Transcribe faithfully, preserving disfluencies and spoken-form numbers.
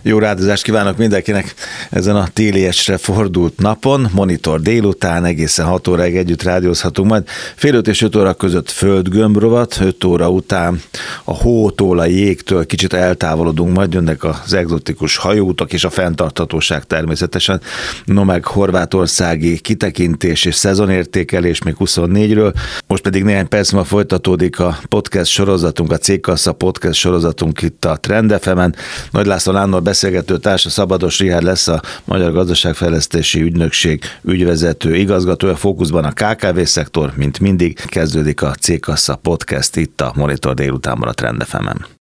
Jó rádozást kívánok mindenkinek ezen a téliesre fordult napon. Monitor délután, egészen hat óráig együtt rádiózhatunk, majd fél öt és öt óra között földgömbrovat, öt óra után a hótól, a jégtől kicsit eltávolodunk, majd jönnek az egzotikus hajóutak és a fenntarthatóság természetesen. No meg horvátországi kitekintés és szezonértékelés még huszonnégyről. Most pedig néhány perc ma folytatódik a podcast sorozatunk, a Cégkassa podcast sorozatunk itt a Trend ef emen. Nagy László Nándor beszélgető társa, Szabados Richárd lesz a Magyar Gazdaságfejlesztési Ügynökség ügyvezető igazgatója. Fókuszban a ká ká vé szektor, mint mindig. Kezdődik a Cégkassa podcast itt a Monitor délutánban a Trend ef emen.